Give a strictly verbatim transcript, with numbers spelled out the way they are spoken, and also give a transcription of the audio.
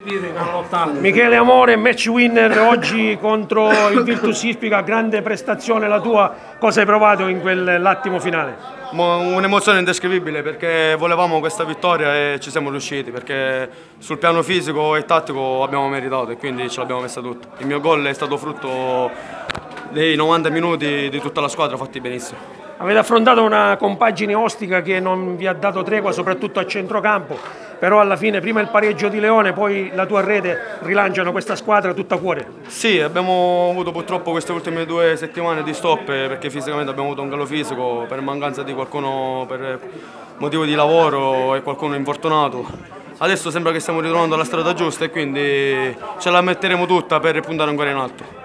Michele Amore, match winner oggi contro il Virtus Ispica, grande prestazione la tua, cosa hai provato in quell'attimo finale? Un'emozione indescrivibile perché volevamo questa vittoria e ci siamo riusciti, perché sul piano fisico e tattico abbiamo meritato e quindi ce l'abbiamo messa tutta. Il mio gol è stato frutto dei novanta minuti di tutta la squadra fatti benissimo. Avete affrontato una compagine ostica che non vi ha dato tregua, soprattutto a centrocampo, però alla fine prima il pareggio di Leone, poi la tua rete rilanciano questa squadra tutta cuore. Sì, abbiamo avuto purtroppo queste ultime due settimane di stop perché fisicamente abbiamo avuto un calo fisico per mancanza di qualcuno per motivo di lavoro e qualcuno infortunato. Adesso sembra che stiamo ritrovando la strada giusta e quindi ce la metteremo tutta per puntare ancora in alto.